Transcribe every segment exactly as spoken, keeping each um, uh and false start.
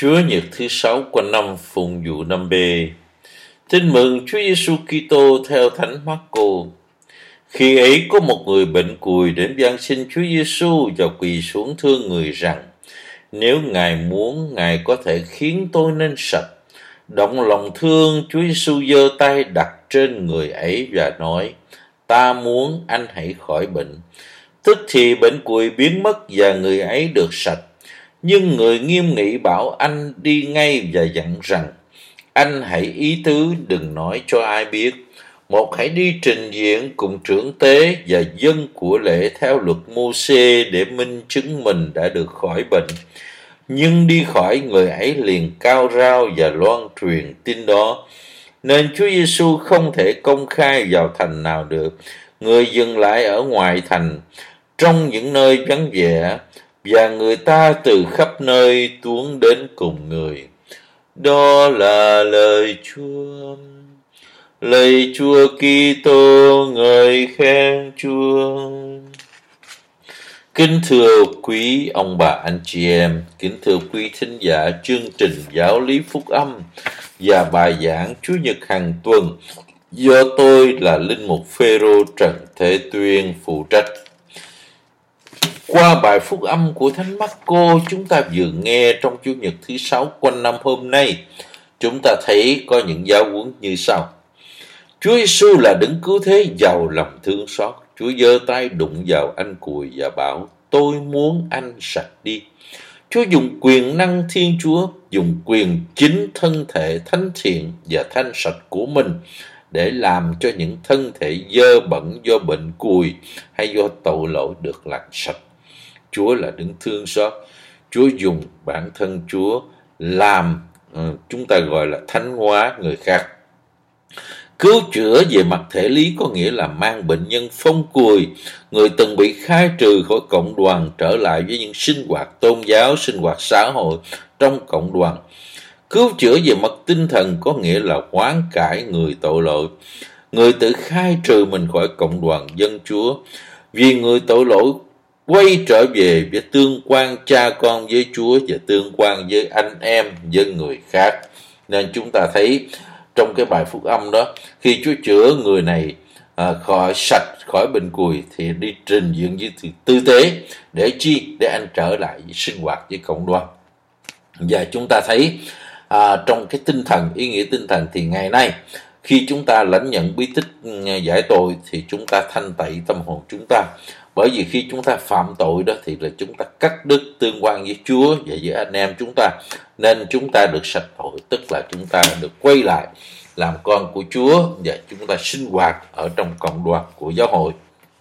Chúa nhật thứ sáu qua năm phụng vụ năm B. Tin mừng Chúa Giêsu Kitô theo Thánh Marco. Khi ấy có một người bệnh cùi đến van xin Chúa Giêsu và quỳ xuống thưa người rằng: Nếu Ngài muốn, Ngài có thể khiến tôi nên sạch. Động lòng thương, Chúa Giêsu giơ tay đặt trên người ấy và nói: Ta muốn, anh hãy khỏi bệnh. Tức thì bệnh cùi biến mất và người ấy được sạch. Nhưng người nghiêm nghị bảo anh đi ngay và dặn rằng: Anh hãy ý tứ đừng nói cho ai biết. Một, hãy đi trình diện cùng trưởng tế và dân của lễ theo luật Mô-xê để minh chứng mình đã được khỏi bệnh. Nhưng đi khỏi, người ấy liền cao rao và loan truyền tin đó. Nên Chúa Giêsu không thể công khai vào thành nào được. Người dừng lại ở ngoài thành, trong những nơi vắng vẻ, và người ta từ khắp nơi tuôn đến cùng người. Đó là lời Chúa. Lạy Chúa Kitô, ngợi khen Chúa. Kính thưa quý ông bà anh chị em, kính thưa quý thính giả chương trình Giáo lý Phúc Âm và bài giảng Chủ nhật hàng tuần do tôi là Linh mục Phêrô Trần Thế Tuyên phụ trách. Qua bài Phúc Âm của Thánh Marco chúng ta vừa nghe trong Chủ nhật thứ sáu quanh năm hôm nay, chúng ta thấy có những giáo huấn như sau. Chúa Giêsu là đấng cứu thế giàu lòng thương xót. Chúa giơ tay đụng vào anh cùi và bảo: Tôi muốn anh sạch đi. Chúa dùng quyền năng Thiên Chúa, dùng quyền chính thân thể thánh thiện và thanh sạch của mình để làm cho những thân thể dơ bẩn do bệnh cùi hay do tội lỗi được làm sạch. Chúa là đấng thương xót. Chúa dùng bản thân Chúa làm uh, chúng ta gọi là thánh hóa người khác. Cứu chữa về mặt thể lý có nghĩa là mang bệnh nhân phong cùi, người từng bị khai trừ khỏi cộng đoàn trở lại với những sinh hoạt tôn giáo, sinh hoạt xã hội trong cộng đoàn. Cứu chữa về mặt tinh thần có nghĩa là hoán cải người tội lỗi, người tự khai trừ mình khỏi cộng đoàn dân Chúa, vì người tội lỗi quay trở về với tương quan cha con với Chúa và tương quan với anh em, với người khác. Nên chúng ta thấy trong cái bài Phúc Âm đó, khi Chúa chữa người này à, khỏi sạch, khỏi bệnh cùi thì đi trình diện với tư tế. Để chi? Để anh trở lại với sinh hoạt với cộng đoàn. Và chúng ta thấy à, trong cái tinh thần, ý nghĩa tinh thần thì ngày nay khi chúng ta lãnh nhận bí tích giải tội thì chúng ta thanh tẩy tâm hồn chúng ta. Bởi vì khi chúng ta phạm tội đó thì là chúng ta cắt đứt tương quan với Chúa và với anh em chúng ta. Nên chúng ta được sạch tội, tức là chúng ta được quay lại làm con của Chúa và chúng ta sinh hoạt ở trong cộng đoàn của giáo hội.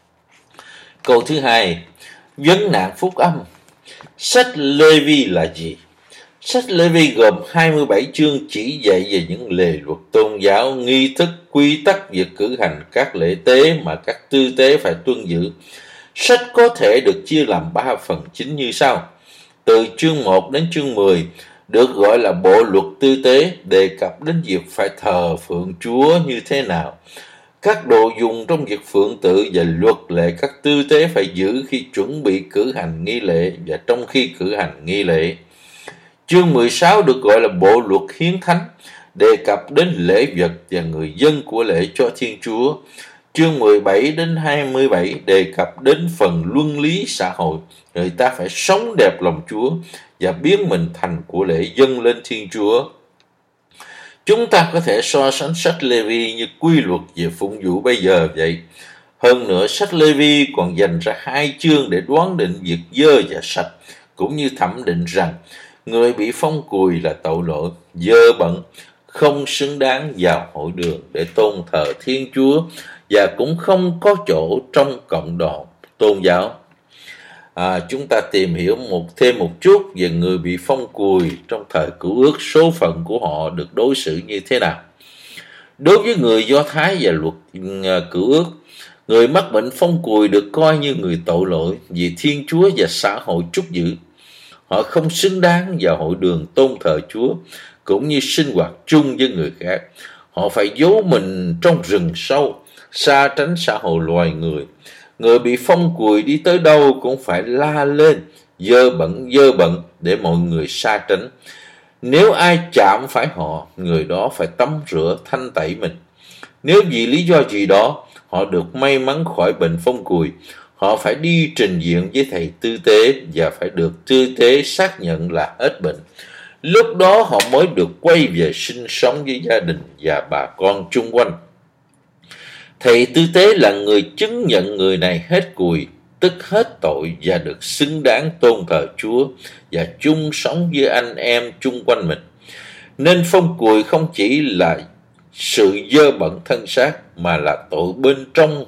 Câu thứ hai, vấn nạn Phúc Âm. Sách Lê-vi là gì? Sách Lê-vi gồm hai mươi bảy chương chỉ dạy về những lề luật tôn giáo, nghi thức, quy tắc việc cử hành các lễ tế mà các tư tế phải tuân giữ. Sách có thể được chia làm ba phần chính như sau. Từ chương một đến chương mười được gọi là bộ luật tư tế, đề cập đến việc phải thờ phượng Chúa như thế nào, các đồ dùng trong việc phượng tự và luật lệ các tư tế phải giữ khi chuẩn bị cử hành nghi lễ và trong khi cử hành nghi lễ. Chương mười sáu được gọi là bộ luật hiến thánh, đề cập đến lễ vật và người dân của lễ cho Thiên Chúa. Chương mười bảy đến hai mươi bảy đề cập đến phần luân lý xã hội, người ta phải sống đẹp lòng Chúa và biến mình thành của lễ dâng lên Thiên Chúa. Chúng ta có thể so sánh sách Lê-vi như quy luật về phụng vụ bây giờ vậy. Hơn nữa, sách Lê-vi còn dành ra hai chương để đoán định việc dơ và sạch, cũng như thẩm định rằng người bị phong cùi là tội lỗi, dơ bẩn, không xứng đáng vào hội đường để tôn thờ Thiên Chúa và cũng không có chỗ trong cộng đoàn tôn giáo. À, chúng ta tìm hiểu một thêm một chút về người bị phong cùi trong thời Cựu Ước, số phận của họ được đối xử như thế nào. Đối với người Do Thái và luật uh, Cựu Ước, người mắc bệnh phong cùi được coi như người tội lỗi vì Thiên Chúa và xã hội trút giữ. Họ không xứng đáng vào hội đường tôn thờ Chúa, cũng như sinh hoạt chung với người khác. Họ phải giấu mình trong rừng sâu, xa tránh xã hội loài người. Người bị phong cùi đi tới đâu cũng phải la lên dơ bẩn dơ bẩn để mọi người xa tránh. Nếu ai chạm phải họ, người đó phải tắm rửa thanh tẩy mình. Nếu vì lý do gì đó họ được may mắn khỏi bệnh phong cùi, họ phải đi trình diện với thầy tư tế và phải được tư tế xác nhận là hết bệnh. Lúc đó họ mới được quay về sinh sống với gia đình và bà con chung quanh. Thầy tư tế là người chứng nhận người này hết cùi, tức hết tội, và được xứng đáng tôn thờ Chúa và chung sống với anh em chung quanh mình. Nên phong cùi không chỉ là sự dơ bẩn thân xác, mà là tội bên trong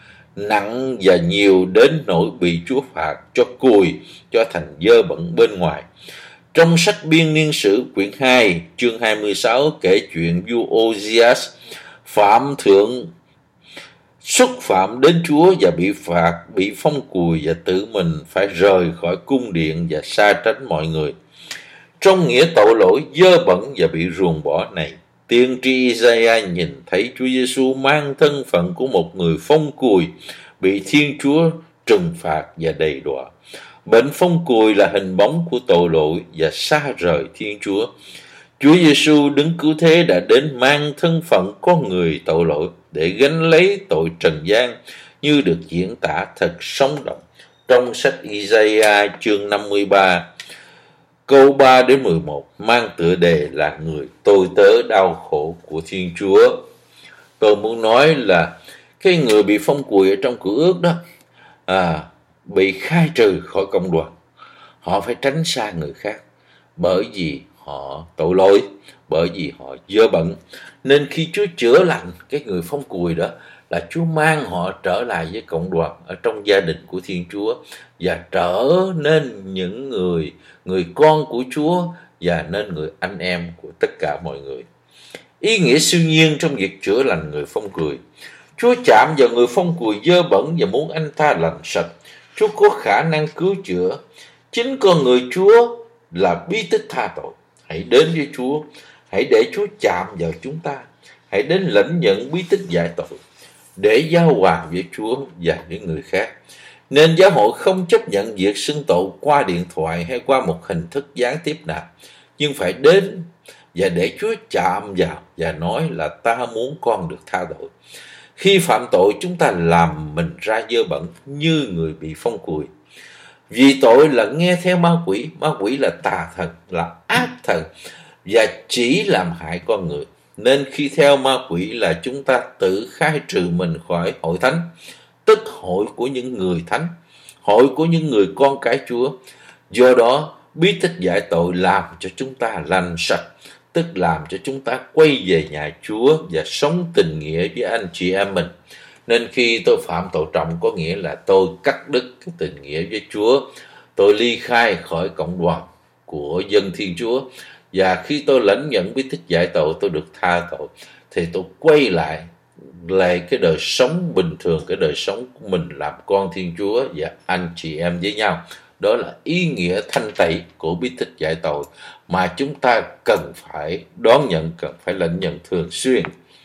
nặng và nhiều đến nỗi bị Chúa phạt cho cùi cho thành dơ bẩn bên ngoài. Trong sách Biên Niên Sử quyển hai chương hai mươi sáu kể chuyện vua Ozias phạm thượng xúc phạm đến Chúa và bị phạt, bị phong cùi và tự mình phải rời khỏi cung điện và xa tránh mọi người. Trong nghĩa tội lỗi dơ bẩn và bị ruồng bỏ này, tiên tri Isaiah nhìn thấy Chúa Giêsu mang thân phận của một người phong cùi, bị Thiên Chúa trừng phạt và đầy đọa. Bệnh phong cùi là hình bóng của tội lỗi và xa rời Thiên Chúa. Chúa Giêsu đứng cứu thế đã đến mang thân phận con người tội lỗi để gánh lấy tội trần gian, như được diễn tả thật sống động trong sách Isaiah chương năm mươi ba câu ba đến mười một, mang tựa đề là người tôi tớ đau khổ của Thiên Chúa. Tôi muốn nói là cái người bị phong cùi ở trong Cựu Ước đó à, bị khai trừ khỏi cộng đoàn. Họ phải tránh xa người khác bởi vì họ tội lỗi, bởi vì họ dơ bẩn. Nên khi Chúa chữa lành cái người phong cùi đó, là Chúa mang họ trở lại với cộng đoàn ở trong gia đình của Thiên Chúa và trở nên những người người con của Chúa và nên người anh em của tất cả mọi người. Ý nghĩa siêu nhiên trong việc chữa lành người phong cùi. Chúa chạm vào người phong cùi dơ bẩn và muốn anh ta lành sạch. Chúa có khả năng cứu chữa. Chính con người Chúa là bí tích tha tội. Hãy đến với Chúa, hãy để Chúa chạm vào chúng ta. Hãy đến lãnh nhận bí tích giải tội để giao hòa với Chúa và những người khác. Nên giáo hội không chấp nhận việc xưng tội qua điện thoại hay qua một hình thức gián tiếp nào, nhưng phải đến và để Chúa chạm vào và nói là ta muốn con được tha tội. Khi phạm tội, chúng ta làm mình ra dơ bẩn như người bị phong cùi. Vì tội là nghe theo ma quỷ, ma quỷ là tà thần, là ác thần và chỉ làm hại con người. Nên khi theo ma quỷ là chúng ta tự khai trừ mình khỏi hội thánh, tức hội của những người thánh, hội của những người con cái Chúa. Do đó, bí tích giải tội làm cho chúng ta lành sạch, tức làm cho chúng ta quay về nhà Chúa và sống tình nghĩa với anh chị em mình. Nên khi tôi phạm tội trọng có nghĩa là tôi cắt đứt cái tình nghĩa với Chúa, tôi ly khai khỏi cộng đoàn của dân Thiên Chúa. Và khi tôi lãnh nhận bí tích giải tội, tôi được tha tội, thì tôi quay lại lại cái đời sống bình thường, cái đời sống của mình làm con Thiên Chúa và anh chị em với nhau. Đó là ý nghĩa thanh tẩy của bí tích giải tội mà chúng ta cần phải đón nhận, cần phải lãnh nhận thường xuyên.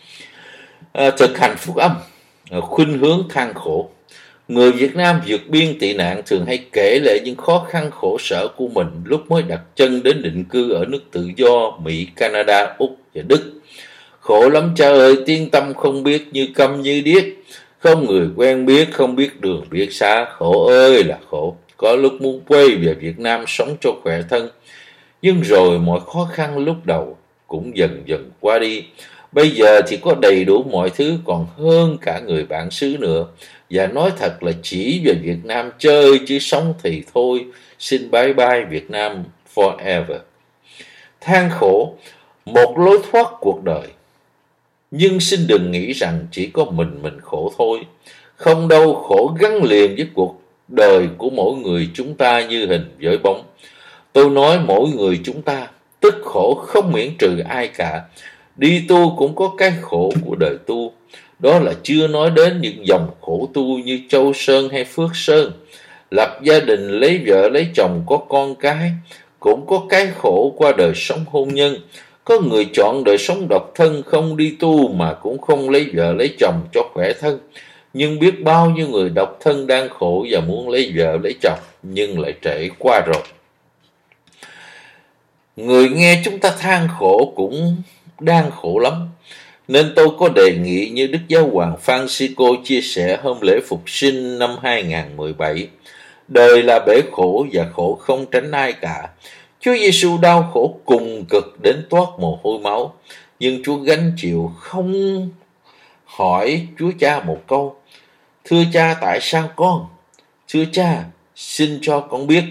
À, thực hành phúc âm, khuynh hướng than khổ. Người Việt Nam vượt biên tị nạn thường hay kể lại những khó khăn khổ sở của mình lúc mới đặt chân đến định cư ở nước tự do Mỹ, Canada, Úc và Đức. Khổ lắm cha ơi, tiếng tâm không biết, như câm như điếc, không người quen biết, không biết đường biết xá. Khổ ơi là khổ, có lúc muốn quay về Việt Nam sống cho khỏe thân, nhưng rồi mọi khó khăn lúc đầu cũng dần dần qua đi. Bây giờ thì có đầy đủ mọi thứ, còn hơn cả người bản xứ nữa. Và nói thật là chỉ về Việt Nam chơi chứ sống thì thôi. Xin bye bye Việt Nam forever. Than khổ, một lối thoát cuộc đời. Nhưng xin đừng nghĩ rằng chỉ có mình mình khổ thôi. Không đâu, khổ gắn liền với cuộc đời của mỗi người chúng ta như hình với bóng. Tôi nói mỗi người chúng ta, tức khổ không miễn trừ ai cả. Đi tu cũng có cái khổ của đời tu. Đó là chưa nói đến những dòng khổ tu như Châu Sơn hay Phước Sơn. Lập gia đình, lấy vợ, lấy chồng, có con cái, cũng có cái khổ qua đời sống hôn nhân. Có người chọn đời sống độc thân, không đi tu mà cũng không lấy vợ, lấy chồng cho khỏe thân. Nhưng biết bao nhiêu người độc thân đang khổ và muốn lấy vợ, lấy chồng, nhưng lại trễ qua rồi. Người nghe chúng ta than khổ cũng đang khổ lắm. Nên tôi có đề nghị như Đức Giáo hoàng Francisco chia sẻ hôm lễ Phục sinh năm hai không một bảy. Đời là bể khổ và khổ không tránh ai cả. Chúa Giêsu đau khổ cùng cực đến toát mồ hôi máu. Nhưng Chúa gánh chịu không hỏi Chúa Cha một câu: Thưa Cha, tại sao con? Thưa Cha, xin cho con biết.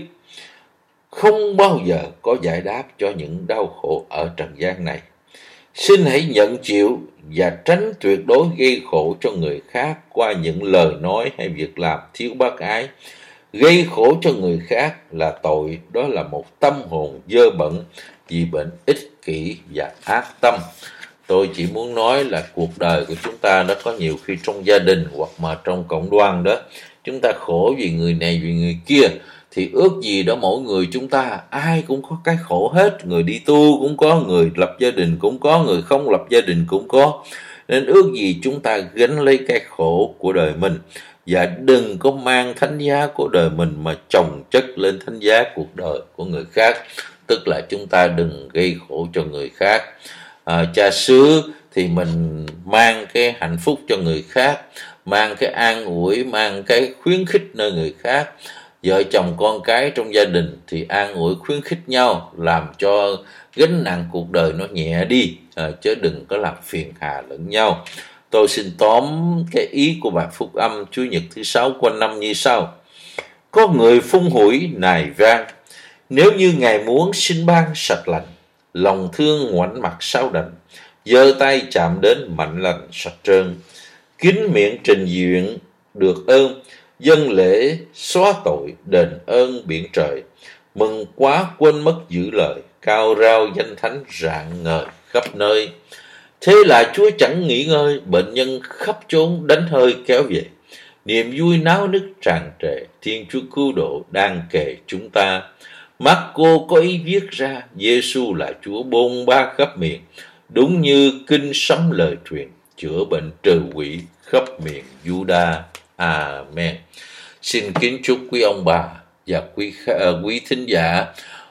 Không bao giờ có giải đáp cho những đau khổ ở trần gian này. Xin hãy nhận chịu và tránh tuyệt đối gây khổ cho người khác qua những lời nói hay việc làm thiếu bác ái. Gây khổ cho người khác là tội, đó là một tâm hồn dơ bẩn vì bệnh ích kỷ và ác tâm. Tôi chỉ muốn nói là cuộc đời của chúng ta nó có nhiều khi trong gia đình hoặc mà trong cộng đoàn đó, chúng ta khổ vì người này vì người kia, thì ước gì đó mỗi người chúng ta ai cũng có cái khổ hết. Người đi tu cũng có, người lập gia đình cũng có, người không lập gia đình cũng có. Nên ước gì chúng ta gánh lấy cái khổ của đời mình, và đừng có mang thánh giá của đời mình mà chồng chất lên thánh giá cuộc đời của người khác. Tức là chúng ta đừng gây khổ cho người khác. À, cha xứ thì mình mang cái hạnh phúc cho người khác, mang cái an ủi, mang cái khuyến khích nơi người khác. Vợ chồng con cái trong gia đình thì an ủi khuyến khích nhau, làm cho gánh nặng cuộc đời nó nhẹ đi, à, chứ đừng có làm phiền hà lẫn nhau. Tôi xin tóm cái ý của bài phúc âm Chủ nhật thứ sáu quanh năm như sau: Có người phung hủi nài vang, nếu như Ngài muốn xin ban sạch lành, lòng thương ngoảnh mặt sau đành, giơ tay chạm đến mạnh lành sạch trơn, kín miệng trình diện được ơn, dân lễ xóa tội, đền ơn biển trời, mừng quá quên mất giữ lời, cao rao danh thánh rạng ngời khắp nơi. Thế là Chúa chẳng nghỉ ngơi, bệnh nhân khắp chốn đánh hơi kéo về, niềm vui náo nức tràn trề, Thiên Chúa cứu độ đang kề chúng ta. Marco có ý viết ra Giêsu là Chúa bôn ba khắp miền, đúng như kinh sấm lời truyền, chữa bệnh trừ quỷ khắp miền Juda. Amen. Xin kính chúc quý ông bà và quý uh, quý thính giả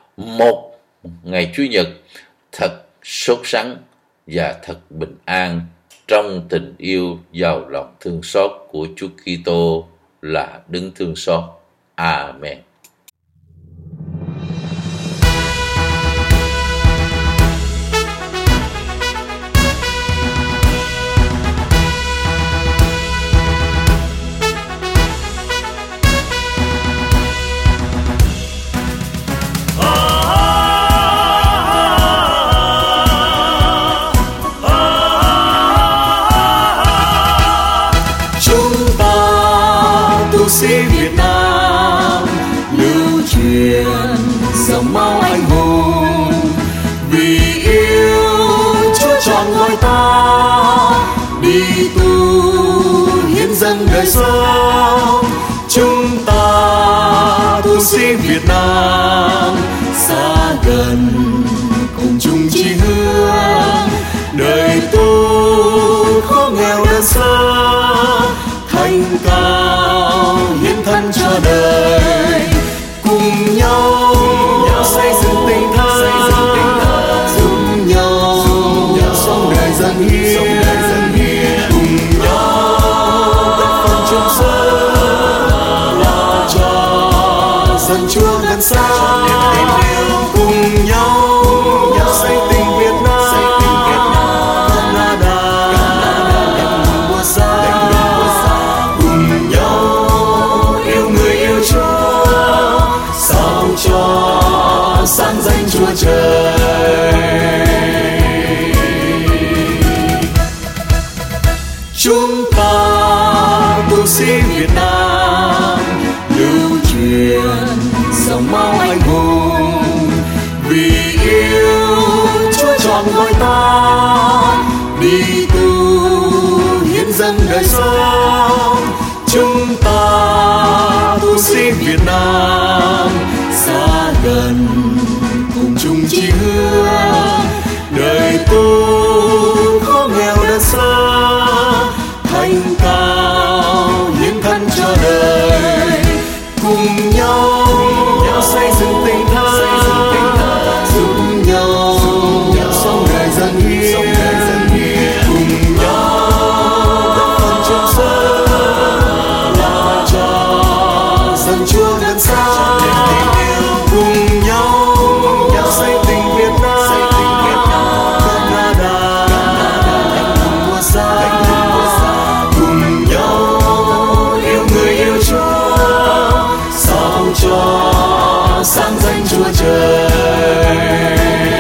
một ngày Chủ nhật thật sốt sắng và thật bình an trong tình yêu giàu lòng thương xót của Chúa Kitô là đấng thương xót. Amen. Sĩ Việt Nam lưu truyền dòng máu anh hùng, vì yêu Chúa chọn gọi ta đi tu hiến dâng đời sống. Chúng ta tu sĩ Việt Nam xa gần cùng chung chí hướng, đời tu khó nghèo đơn sơ thanh cao hiến thân cho đời, cùng nhau, nhau xây dựng tình thân, giúp nhau, nhau sống đời dâng hiến, cùng nhau tất phần chung sống, lo cho dân Chúa gần xa, cùng nhau, nhau xây tình Việt Nam, Canada, mùa xa. Cho sáng danh Chúa trời, chúng ta tu sĩ Việt Nam lưu truyền dòng máu anh hùng, vì yêu Chúa chọn gọi ta đi tu hiến dâng đời sống. Chúng ta tu sĩ Việt Nam xa gần cùng chung chí hướng, đời tu khó nghèo đơn sơ thanh cao hiến thân cho đời, cùng nhau, nhau xây dựng tình thân, giúp Chúa Trời.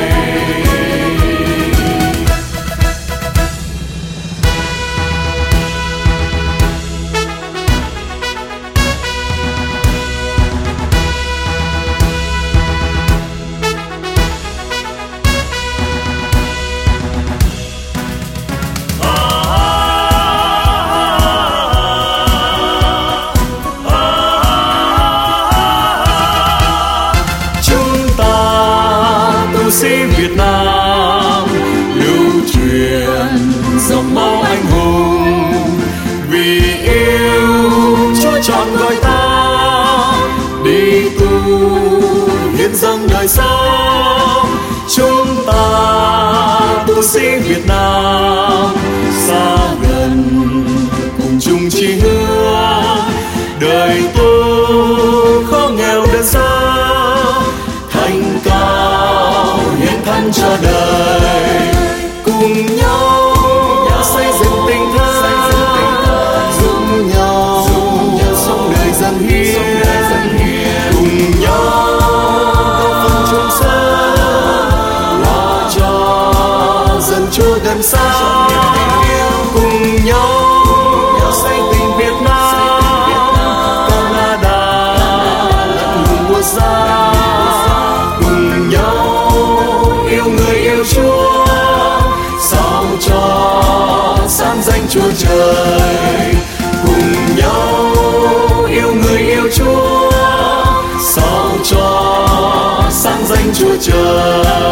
Tu sĩ Việt Nam lưu truyền dòng máu anh hùng, vì yêu Chúa chọn gọi ta đi tu hiến dâng đời sống. Chúng ta tu sĩ Việt Nam xa gần cùng chung chí hướng, đời tu khó nghèo đến giàu, thành cao hiến thân cho đời. Cùng nhau xây dựng tình thân, giúp nhau sống đời dâng hiến. Cùng nhau góp phần chung sống, lo cho dân Chúa gần xa. Cùng nhau xây tình Việt Nam, Canada lẫn lùng quốc gia. Cùng nhau yêu người yêu Chúa, sao cho sáng danh Chúa Trời. Cùng nhau yêu người yêu Chúa, sao cho sáng danh Chúa Trời.